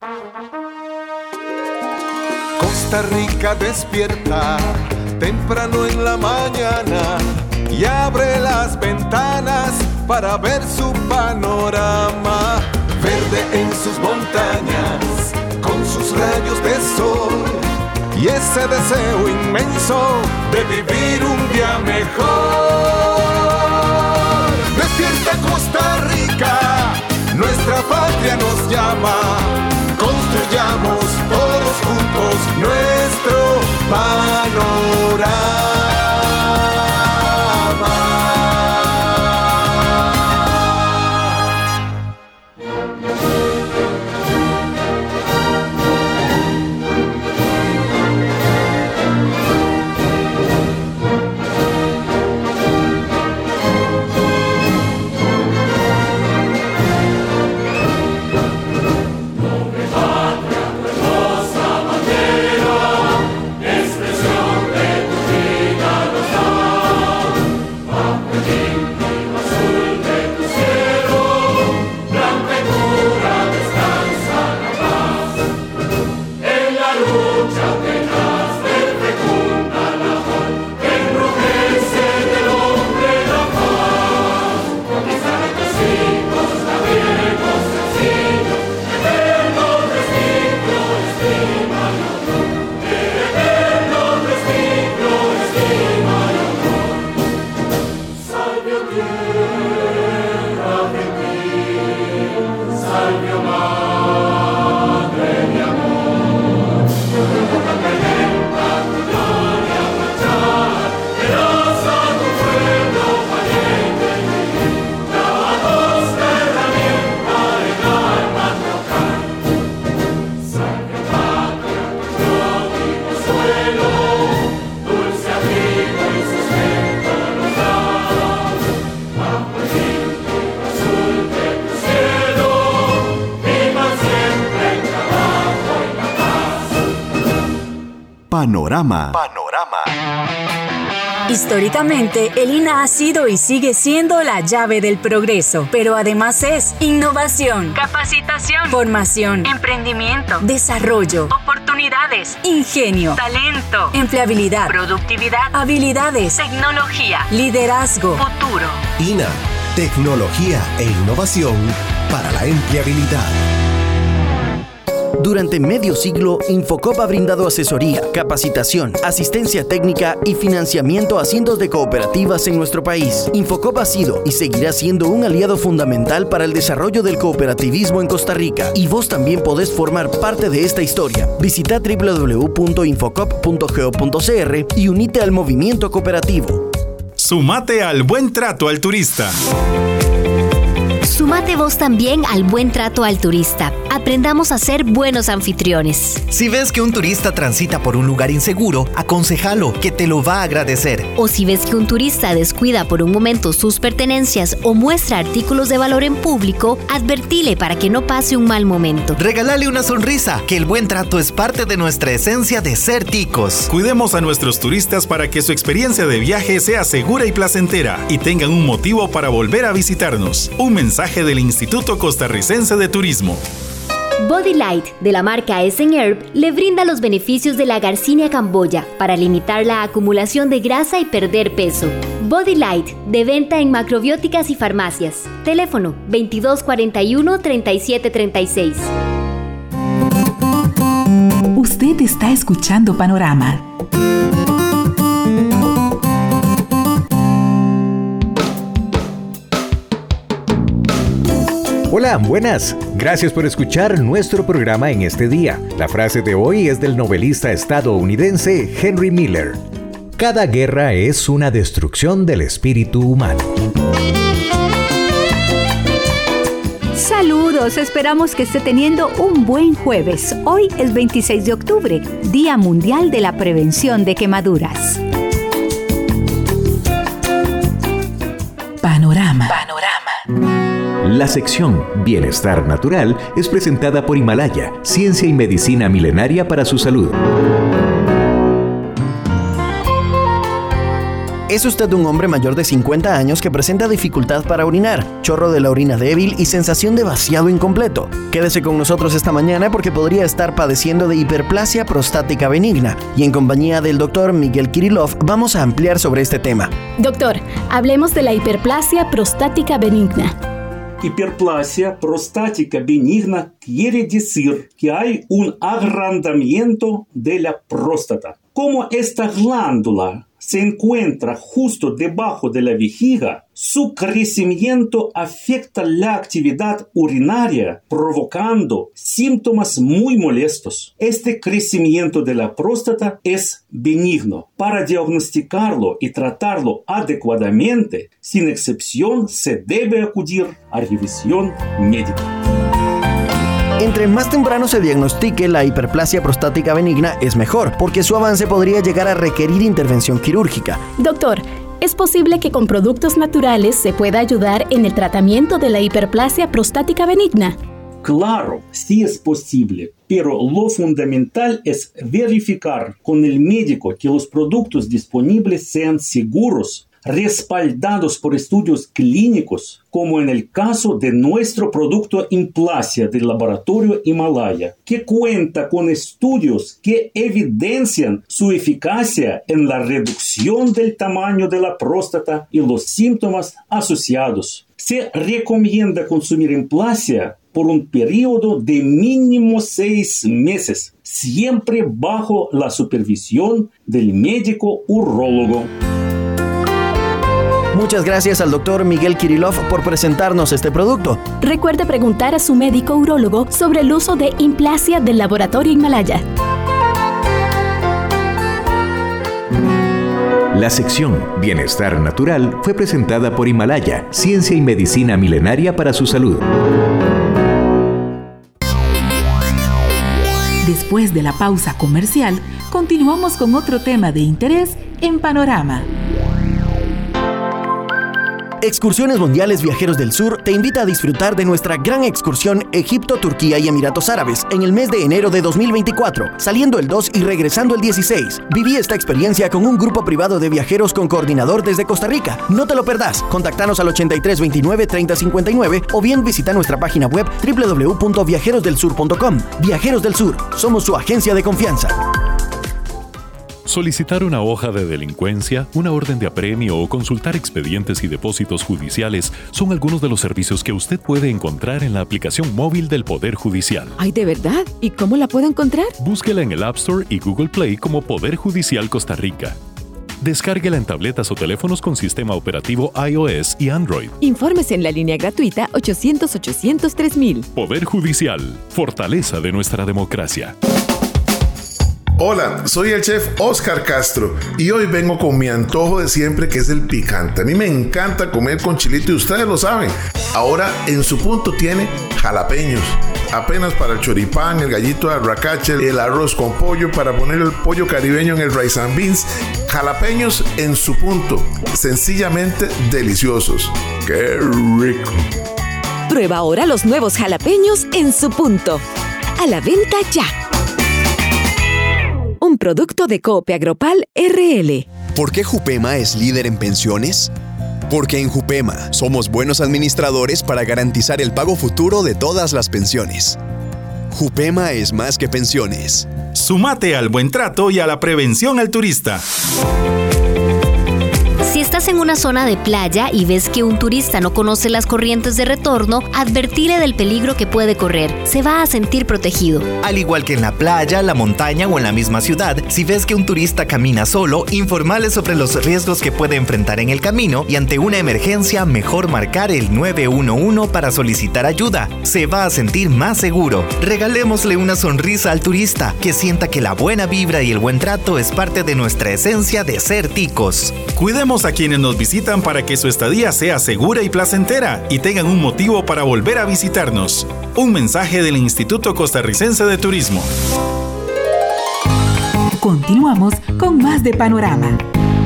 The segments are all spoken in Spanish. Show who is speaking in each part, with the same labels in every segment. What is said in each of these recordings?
Speaker 1: Costa Rica despierta temprano en la mañana y abre las ventanas para ver su panorama. Verde en sus montañas, con sus rayos de sol y ese deseo inmenso de vivir un día mejor. Despierta Costa Rica, nuestra patria nos llama. Construyamos todos juntos nuestro panorama.
Speaker 2: Panorama.
Speaker 3: Históricamente, el INAH ha sido y sigue siendo la llave del progreso, pero además es innovación, capacitación, formación, emprendimiento, desarrollo, oportunidades, ingenio, talento, empleabilidad, productividad, habilidades, tecnología, liderazgo, futuro.
Speaker 2: INAH, tecnología e innovación para la empleabilidad. Durante medio siglo, Infocop ha brindado asesoría, capacitación, asistencia técnica y financiamiento a cientos de cooperativas en nuestro país. Infocop ha sido y seguirá siendo un aliado fundamental para el desarrollo del cooperativismo en Costa Rica. Y vos también podés formar parte de esta historia. Visita www.infocop.go.cr y unite al movimiento cooperativo.
Speaker 4: Sumate al buen trato al turista.
Speaker 5: Sumate vos también al buen trato al turista. Aprendamos a ser buenos anfitriones.
Speaker 6: Si ves que un turista transita por un lugar inseguro, aconsejalo, que te lo va a agradecer.
Speaker 5: O si ves que un turista descuida por un momento sus pertenencias o muestra artículos de valor en público, advertile para que no pase un mal momento.
Speaker 6: Regálale una sonrisa, que el buen trato es parte de nuestra esencia de ser ticos.
Speaker 4: Cuidemos a nuestros turistas para que su experiencia de viaje sea segura y placentera y tengan un motivo para volver a visitarnos. Un mensaje del Instituto Costarricense de Turismo.
Speaker 5: Body Light, de la marca Essen Herb, le brinda los beneficios de la Garcinia camboya para limitar la acumulación de grasa y perder peso. Body Light, de venta en macrobióticas y farmacias. Teléfono 2241-3736.
Speaker 7: Usted está escuchando Panorama.
Speaker 8: Hola, buenas. Gracias por escuchar nuestro programa en este día. La frase de hoy es del novelista estadounidense Henry Miller. Cada guerra es una destrucción del espíritu humano.
Speaker 9: Saludos, esperamos que esté teniendo un buen jueves. Hoy es 26 de octubre, Día Mundial de la Prevención de Quemaduras.
Speaker 7: Panorama.
Speaker 8: La sección Bienestar Natural es presentada por Himalaya, ciencia y medicina milenaria para su salud.
Speaker 2: ¿Es usted un hombre mayor de 50 años que presenta dificultad para orinar, chorro de la orina débil y sensación de vaciado incompleto? Quédese con nosotros esta mañana porque podría estar padeciendo de hiperplasia prostática benigna, y en compañía del doctor Miguel Kirillov vamos a ampliar sobre este tema.
Speaker 10: Doctor, hablemos de la hiperplasia prostática benigna.
Speaker 11: Hiperplasia prostática benigna quiere decir que hay un agrandamiento de la próstata. Como esta glándula se encuentra justo debajo de la vejiga, su crecimiento afecta la actividad urinaria, provocando síntomas muy molestos. Este crecimiento de la próstata es benigno. Para diagnosticarlo y tratarlo adecuadamente, sin excepción, se debe acudir a revisión médica.
Speaker 2: Entre más temprano se diagnostique la hiperplasia prostática benigna es mejor, porque su avance podría llegar a requerir intervención quirúrgica.
Speaker 10: Doctor, ¿es posible que con productos naturales se pueda ayudar en el tratamiento de la hiperplasia prostática benigna?
Speaker 11: Claro, sí es posible, pero lo fundamental es verificar con el médico que los productos disponibles sean seguros, respaldados por estudios clínicos, como en el caso de nuestro producto Implasia del laboratorio Himalaya, que cuenta con estudios que evidencian su eficacia en la reducción del tamaño de la próstata y los síntomas asociados. Se recomienda consumir Implasia por un periodo de mínimo 6 meses, siempre bajo la supervisión del médico urólogo.
Speaker 2: Muchas gracias al doctor Miguel Kirillov por presentarnos este producto.
Speaker 10: Recuerde preguntar a su médico urólogo sobre el uso de Implasia del laboratorio Himalaya.
Speaker 8: La sección Bienestar Natural fue presentada por Himalaya, ciencia y medicina milenaria para su salud.
Speaker 7: Después de la pausa comercial, continuamos con otro tema de interés en Panorama.
Speaker 2: Excursiones Mundiales Viajeros del Sur te invita a disfrutar de nuestra gran excursión Egipto, Turquía y Emiratos Árabes en el mes de enero de 2024, saliendo el 2 y regresando el 16. Viví esta experiencia con un grupo privado de viajeros con coordinador desde Costa Rica. No te lo perdás. Contáctanos al 8329-3059 o bien visita nuestra página web www.viajerosdelsur.com. Viajeros del Sur, somos su agencia de confianza.
Speaker 12: Solicitar una hoja de delincuencia, una orden de apremio o consultar expedientes y depósitos judiciales son algunos de los servicios que usted puede encontrar en la aplicación móvil del Poder Judicial.
Speaker 13: ¡Ay, de verdad! ¿Y cómo la puedo encontrar?
Speaker 12: Búsquela en el App Store y Google Play como Poder Judicial Costa Rica. Descárguela en tabletas o teléfonos con sistema operativo iOS y Android.
Speaker 13: Infórmese en la línea gratuita 800-800-3000.
Speaker 12: Poder Judicial, fortaleza de nuestra democracia.
Speaker 14: Hola, soy el chef Oscar Castro y hoy vengo con mi antojo de siempre, que es el picante. A mí me encanta comer con chilito y ustedes lo saben. Ahora en su punto tiene jalapeños. Apenas para el choripán, el gallito de arracache, el arroz con pollo, para poner el pollo caribeño en el rice and beans. Jalapeños en su punto, sencillamente deliciosos. ¡Qué rico!
Speaker 13: Prueba ahora los nuevos jalapeños en su punto. A la venta ya. Un producto de Coop Agropal RL.
Speaker 15: ¿Por qué Jupema es líder en pensiones? Porque en Jupema somos buenos administradores para garantizar el pago futuro de todas las pensiones. Jupema es más que pensiones.
Speaker 4: Sumate al buen trato y a la prevención al turista.
Speaker 5: Si estás en una zona de playa y ves que un turista no conoce las corrientes de retorno, advertile del peligro que puede correr. Se va a sentir protegido.
Speaker 6: Al igual que en la playa, la montaña o en la misma ciudad, si ves que un turista camina solo, informale sobre los riesgos que puede enfrentar en el camino y ante una emergencia, mejor marcar el 911 para solicitar ayuda. Se va a sentir más seguro. Regalémosle una sonrisa al turista, que sienta que la buena vibra y el buen trato es parte de nuestra esencia de ser ticos.
Speaker 4: Cuidemos a quienes nos visitan para que su estadía sea segura y placentera y tengan un motivo para volver a visitarnos. Un mensaje del Instituto Costarricense de Turismo.
Speaker 7: Continuamos con más de Panorama.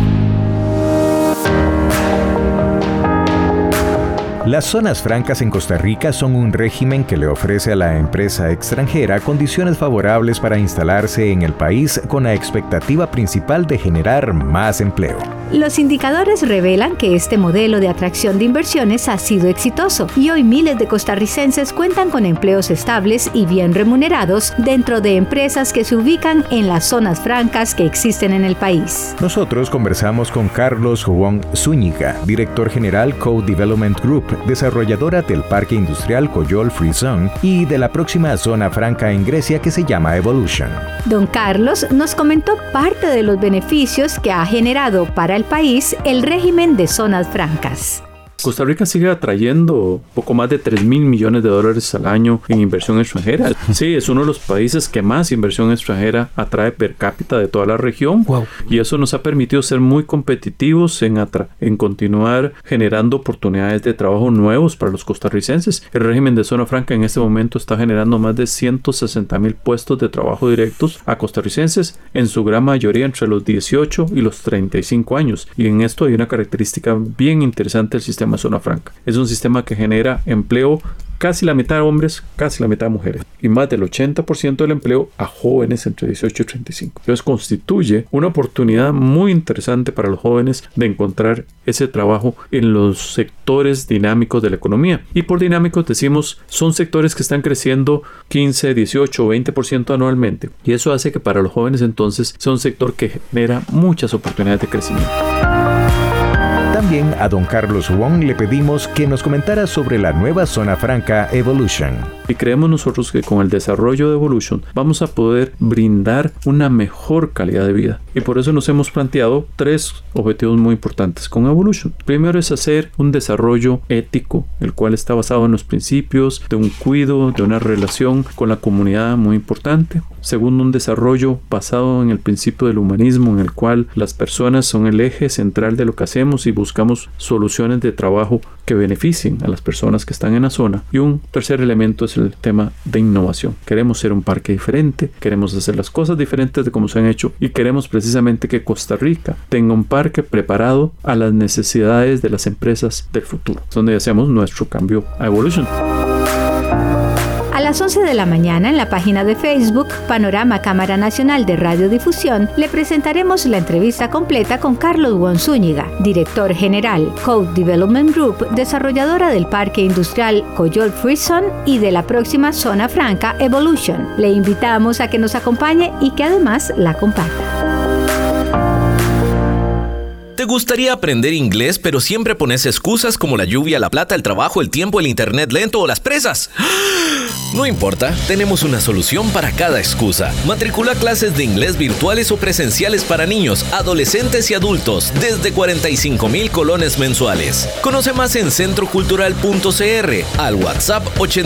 Speaker 8: Las zonas francas en Costa Rica son un régimen que le ofrece a la empresa extranjera condiciones favorables para instalarse en el país con la expectativa principal de generar más empleo.
Speaker 9: Los indicadores revelan que este modelo de atracción de inversiones ha sido exitoso y hoy miles de costarricenses cuentan con empleos estables y bien remunerados dentro de empresas que se ubican en las zonas francas que existen en el país.
Speaker 8: Nosotros conversamos con Carlos Wong Zúñiga, director general Code Development Group, desarrolladora del Parque Industrial Coyol Free Zone y de la próxima zona franca en Grecia que se llama Evolution.
Speaker 9: Don Carlos nos comentó parte de los beneficios que ha generado para el país el régimen de zonas francas.
Speaker 16: Costa Rica sigue atrayendo poco más de 3,000 millones de dólares al año en inversión extranjera. Sí, es uno de los países que más inversión extranjera atrae per cápita de toda la región. Wow. Y eso nos ha permitido ser muy competitivos en continuar generando oportunidades de trabajo nuevos para los costarricenses. El régimen de zona franca en este momento está generando más de 160,000 puestos de trabajo directos a costarricenses, en su gran mayoría entre los 18 y los 35 años. Y en esto hay una característica bien interesante del sistema zona franca. Es un sistema que genera empleo casi la mitad hombres, casi la mitad mujeres, y más del 80% del empleo a jóvenes entre 18 y 35. Entonces constituye una oportunidad muy interesante para los jóvenes de encontrar ese trabajo en los sectores dinámicos de la economía. Y por dinámicos decimos, son sectores que están creciendo 15, 18 o 20% anualmente. Y eso hace que para los jóvenes entonces sea un sector que genera muchas oportunidades de crecimiento.
Speaker 8: También a don Carlos Wong le pedimos que nos comentara sobre la nueva zona franca Evolution.
Speaker 16: Y creemos nosotros que con el desarrollo de Evolution vamos a poder brindar una mejor calidad de vida. Y por eso nos hemos planteado 3 objetivos muy importantes con Evolution. Primero es hacer un desarrollo ético, el cual está basado en los principios de un cuidado, de una relación con la comunidad muy importante. Segundo, un desarrollo basado en el principio del humanismo, en el cual las personas son el eje central de lo que hacemos y buscamos soluciones de trabajo que beneficien a las personas que están en la zona. Y un tercer elemento es el tema de innovación. Queremos ser un parque diferente, queremos hacer las cosas diferentes de como se han hecho y queremos precisamente que Costa Rica tenga un parque preparado a las necesidades de las empresas del futuro, donde hacemos nuestro cambio a Evolution.
Speaker 9: A las 11 de la mañana en la página de Facebook Panorama Cámara Nacional de Radiodifusión le presentaremos la entrevista completa con Carlos Wong Zúñiga, director general Code Development Group, desarrolladora del Parque Industrial Coyol Free Zone y de la próxima zona franca Evolution. Le invitamos a que nos acompañe y que además la comparta.
Speaker 17: ¿Te gustaría aprender inglés, pero siempre pones excusas como la lluvia, la plata, el trabajo, el tiempo, el internet lento o las presas? No importa, tenemos una solución para cada excusa. Matricula clases de inglés virtuales o presenciales para niños, adolescentes y adultos desde 45,000 colones mensuales. Conoce más en centrocultural.cr, al WhatsApp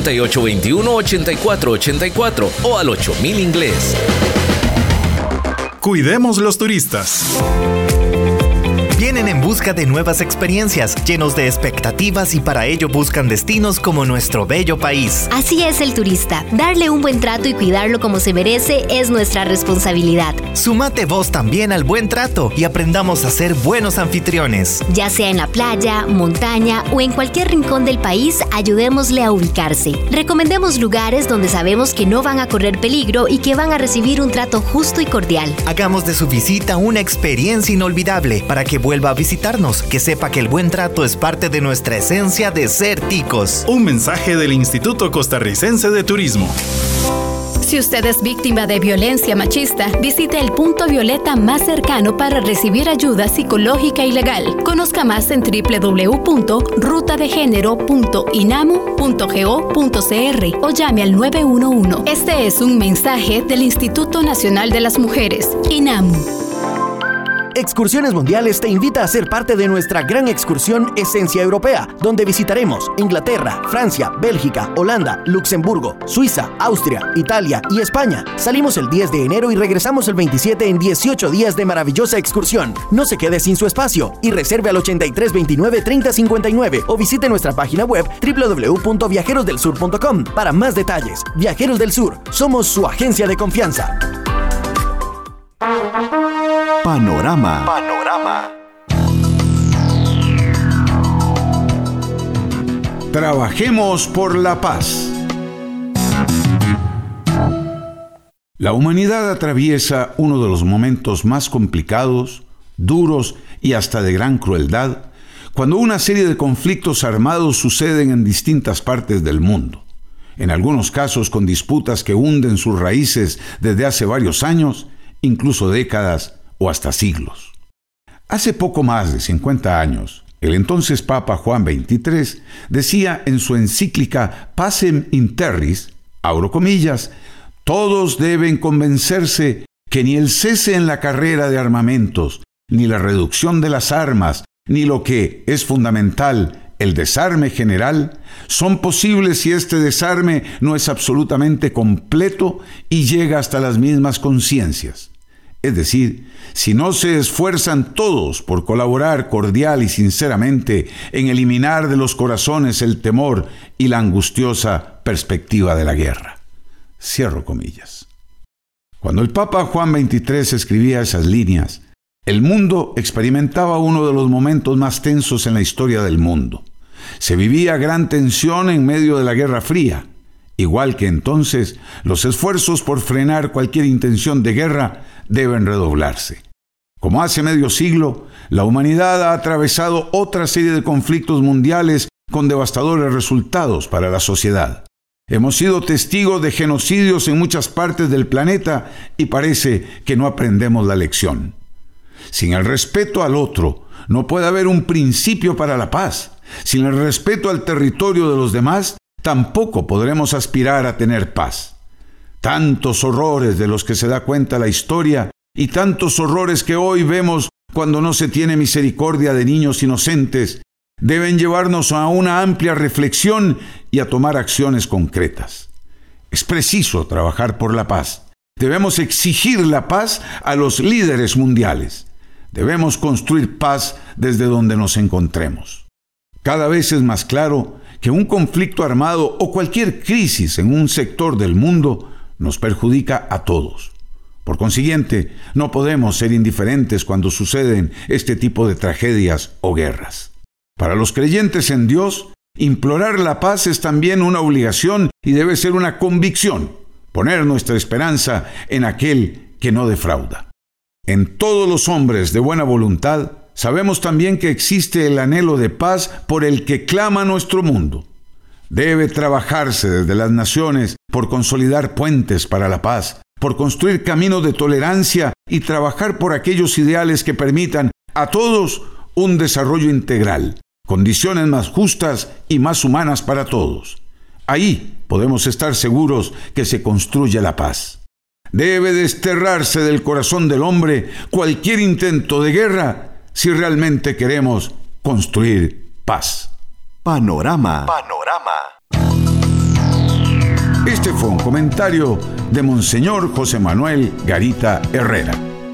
Speaker 17: 8821-8484 o al 8000 inglés.
Speaker 4: Cuidemos los turistas.
Speaker 6: Vienen en busca de nuevas experiencias, llenos de expectativas y para ello buscan destinos como nuestro bello país.
Speaker 5: Así es el turista. Darle un buen trato y cuidarlo como se merece es nuestra responsabilidad.
Speaker 6: Sumate vos también al buen trato y aprendamos a ser buenos anfitriones.
Speaker 5: Ya sea en la playa, montaña o en cualquier rincón del país, ayudémosle a ubicarse. Recomendemos lugares donde sabemos que no van a correr peligro y que van a recibir un trato justo y cordial.
Speaker 6: Hagamos de su visita una experiencia inolvidable para que vuelva a visitarnos, que sepa que el buen trato es parte de nuestra esencia de ser ticos.
Speaker 4: Un mensaje del Instituto Costarricense de Turismo.
Speaker 10: Si usted es víctima de violencia machista, visite el punto violeta más cercano para recibir ayuda psicológica y legal. Conozca más en www.rutadegenero.inamu.go.cr o llame al 911. Este es un mensaje del Instituto Nacional de las Mujeres, INAMU.
Speaker 2: Excursiones Mundiales te invita a ser parte de nuestra gran excursión Esencia Europea, donde visitaremos Inglaterra, Francia, Bélgica, Holanda, Luxemburgo, Suiza, Austria, Italia y España. Salimos el 10 de enero y regresamos el 27 en 18 días de maravillosa excursión. No se quede sin su espacio y reserve al 8329-3059 o visite nuestra página web www.viajerosdelsur.com para más detalles. Viajeros del Sur, somos su agencia de confianza.
Speaker 18: Panorama. Trabajemos por la paz. La humanidad atraviesa uno de los momentos más complicados,
Speaker 19: duros y hasta de gran crueldad, cuando una serie de conflictos armados suceden en distintas partes del mundo, en algunos casos con disputas que hunden sus raíces desde hace varios años, incluso décadas o hasta siglos. Hace poco más de 50 años, el entonces Papa Juan XXIII decía en su encíclica Pacem in Terris, abro comillas, todos deben convencerse que ni el cese en la carrera de armamentos, ni la reducción de las armas, ni lo que es fundamental, el desarme general, son posibles si este desarme no es absolutamente completo y llega hasta las mismas conciencias. Es decir, si no se esfuerzan todos por colaborar cordial y sinceramente en eliminar de los corazones el temor y la angustiosa perspectiva de la guerra. Cierro comillas. Cuando el Papa Juan XXIII escribía esas líneas, el mundo experimentaba uno de los momentos más tensos en la historia del mundo. Se vivía gran tensión en medio de la Guerra Fría. Igual que entonces, los esfuerzos por frenar cualquier intención de guerra deben redoblarse. Como hace medio siglo, la humanidad ha atravesado otra serie de conflictos mundiales con devastadores resultados para la sociedad. Hemos sido testigos de genocidios en muchas partes del planeta y parece que no aprendemos la lección. Sin el respeto al otro, no puede haber un principio para la paz. Sin el respeto al territorio de los demás, tampoco podremos aspirar a tener paz. Tantos horrores de los que se da cuenta la historia y tantos horrores que hoy vemos cuando no se tiene misericordia de niños inocentes, deben llevarnos a una amplia reflexión y a tomar acciones concretas. Es preciso trabajar por la paz. Debemos exigir la paz a los líderes mundiales. Debemos construir paz desde donde nos encontremos. Cada vez es más claro que un conflicto armado o cualquier crisis en un sector del mundo nos perjudica a todos. Por consiguiente, no podemos ser indiferentes cuando suceden este tipo de tragedias o guerras. Para los creyentes en Dios, implorar la paz es también una obligación y debe ser una convicción, poner nuestra esperanza en aquel que no defrauda. En todos los hombres de buena voluntad, sabemos también que existe el anhelo de paz por el que clama nuestro mundo. Debe trabajarse desde las naciones por consolidar puentes para la paz, por construir caminos de tolerancia y trabajar por aquellos ideales que permitan a todos un desarrollo integral, condiciones más justas y más humanas para todos. Ahí podemos estar seguros que se construye la paz. Debe desterrarse del corazón del hombre cualquier intento de guerra si realmente queremos construir paz.
Speaker 18: Panorama.
Speaker 19: Este fue un comentario de Monseñor José Manuel Garita Herrera.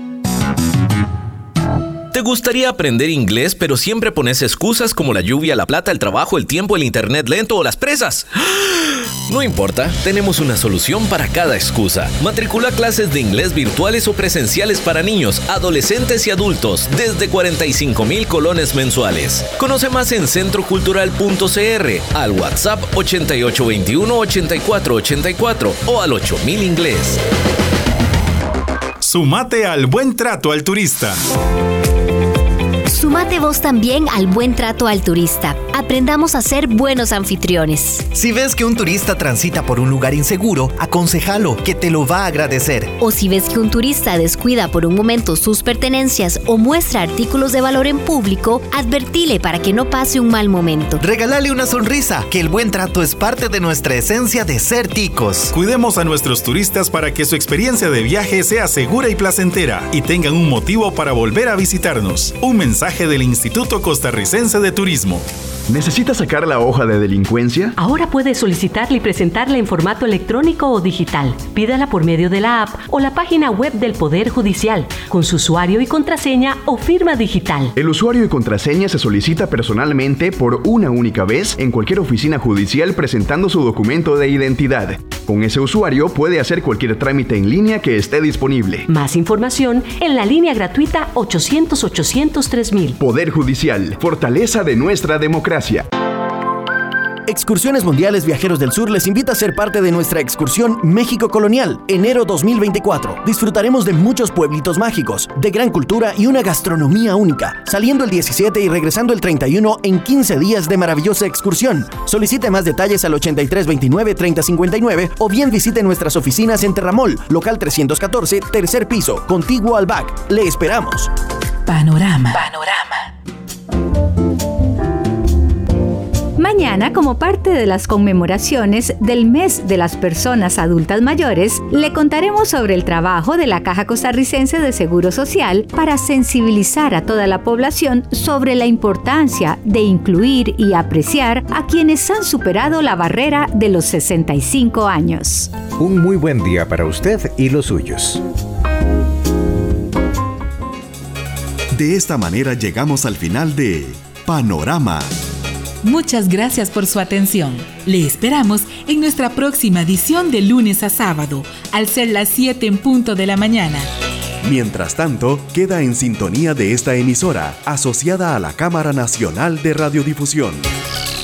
Speaker 17: ¿Te gustaría aprender inglés, pero siempre pones excusas como la lluvia, la plata, el trabajo, el tiempo, el internet lento o las presas? No importa, tenemos una solución para cada excusa. Matricula clases de inglés virtuales o presenciales para niños, adolescentes y adultos desde 45,000 colones mensuales. Conoce más en centrocultural.cr, al WhatsApp 8821-8484 o al 8000 inglés.
Speaker 4: Sumate al buen trato al turista.
Speaker 5: Sumate vos también al buen trato al turista. Aprendamos a ser buenos anfitriones.
Speaker 6: Si ves que un turista transita por un lugar inseguro, aconsejalo, que te lo va a agradecer.
Speaker 5: O si ves que un turista descuida por un momento sus pertenencias o muestra artículos de valor en público, advertile para que no pase un mal momento.
Speaker 6: Regálale una sonrisa, que el buen trato es parte de nuestra esencia de ser ticos.
Speaker 4: Cuidemos a nuestros turistas para que su experiencia de viaje sea segura y placentera y tengan un motivo para volver a visitarnos. Un mensaje del Instituto Costarricense de Turismo.
Speaker 20: ¿Necesita sacar la hoja de delincuencia?
Speaker 21: Ahora puede solicitarla y presentarla en formato electrónico o digital. Pídala por medio de la app o la página web del Poder Judicial, con su usuario y contraseña o firma digital.
Speaker 20: El usuario y contraseña se solicita personalmente por una única vez en cualquier oficina judicial presentando su documento de identidad. Con ese usuario puede hacer cualquier trámite en línea que esté disponible.
Speaker 21: Más información en la línea gratuita 800-800-3000.
Speaker 20: Poder Judicial, fortaleza de nuestra democracia.
Speaker 2: Excursiones Mundiales Viajeros del Sur les invita a ser parte de nuestra excursión México Colonial, enero 2024. Disfrutaremos de muchos pueblitos mágicos, de gran cultura y una gastronomía única, saliendo el 17 y regresando el 31 en 15 días de maravillosa excursión. Solicite más detalles al 8329-3059 o bien visite nuestras oficinas en Terramol, local 314, tercer piso, contiguo al BAC. Le esperamos.
Speaker 7: Panorama.
Speaker 9: Mañana, como parte de las conmemoraciones del Mes de las Personas Adultas Mayores, le contaremos sobre el trabajo de la Caja Costarricense de Seguro Social para sensibilizar a toda la población sobre la importancia de incluir y apreciar a quienes han superado la barrera de los 65 años.
Speaker 8: Un muy buen día para usted y los suyos.
Speaker 18: De esta manera llegamos al final de Panorama.
Speaker 7: Muchas gracias por su atención. Le esperamos en nuestra próxima edición de lunes a sábado, al ser las 7 en punto de la mañana.
Speaker 18: Mientras tanto, queda en sintonía de esta emisora, asociada a la Cámara Nacional de Radiodifusión.